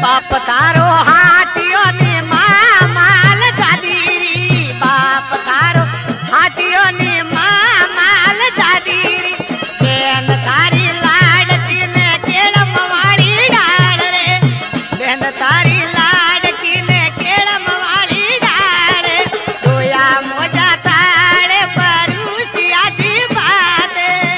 बाप तारो हाटियो ने माल जादीरी बाप तारो हाटियो ने माल जादीरी बेन तारी लाडकी ने केळम वाली डाळ रे बेन तारी लाडकी ने केळम वाली डाळ दोया मोजा ताळे परुषियाची बात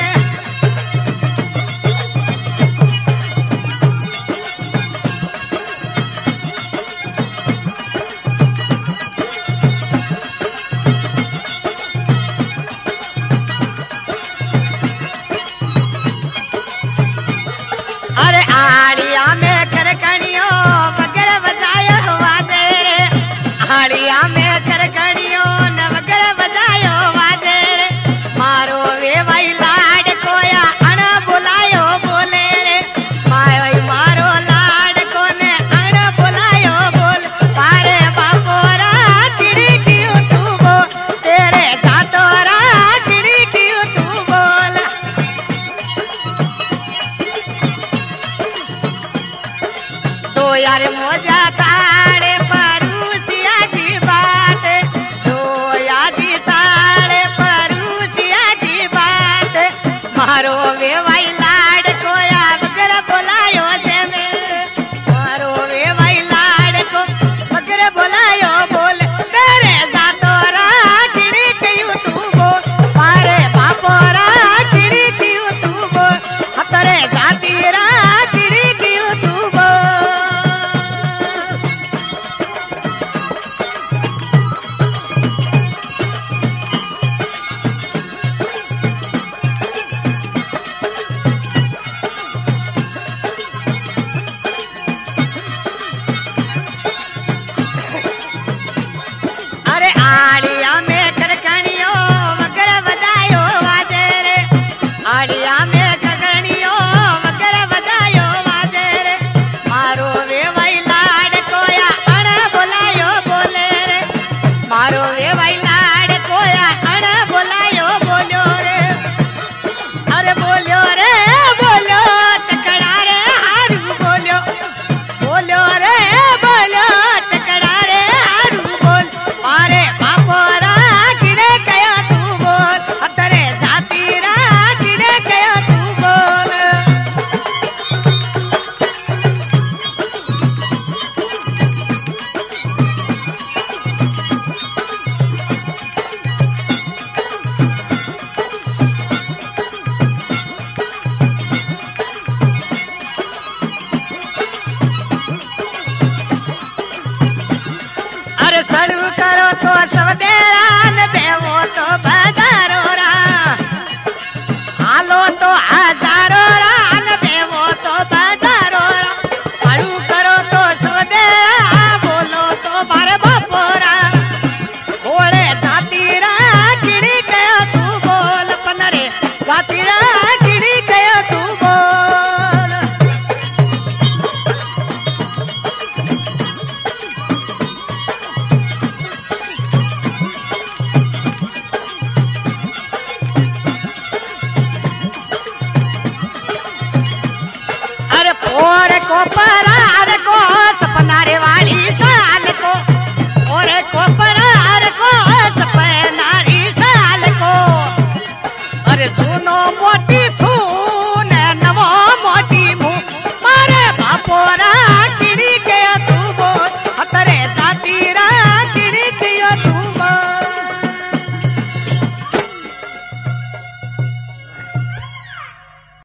अरे आलिया में करकड़ियों बगर बजायो वाजे रे आलिया में करकड़ियों न बगर बजायो वाजे रे मारो वे भाई लाड कोया अण बुलायो बोले रे मारो लाड को ने अण बुलायो बोल पारे बापोरा किड़ी क्यों तू बोल तेरे जातोरा किड़ी क्यों तू बोल तो यार मोजा